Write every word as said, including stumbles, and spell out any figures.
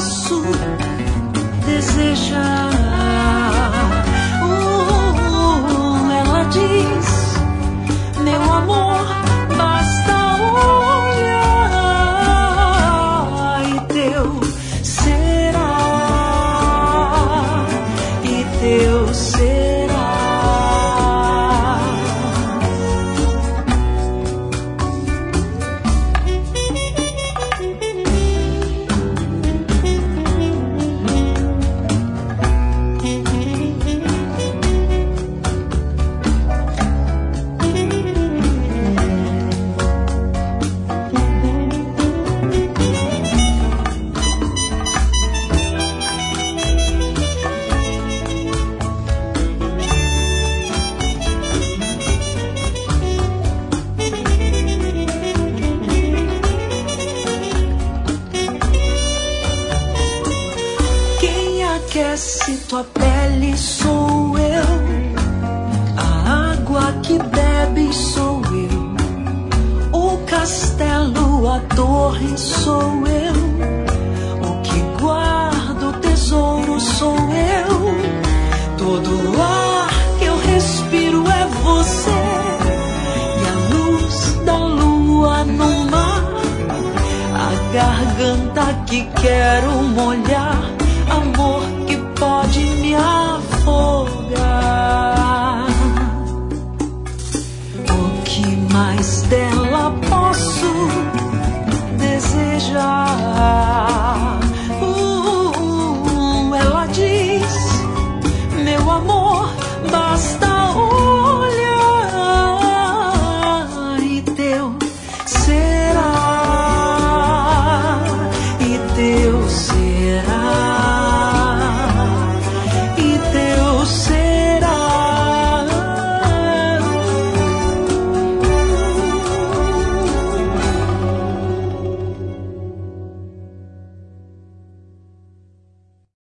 posso desejar. Uh, ela diz, meu amor, basta olhar e teu será, e teu será. Aquece tua pele sou eu, a água que bebes sou eu, o castelo, a torre sou eu, o que guarda o tesouro sou eu, todo ar que eu respiro é você, e a luz da lua no mar, a garganta que quero molhar, amor que pode me afogar. O que mais der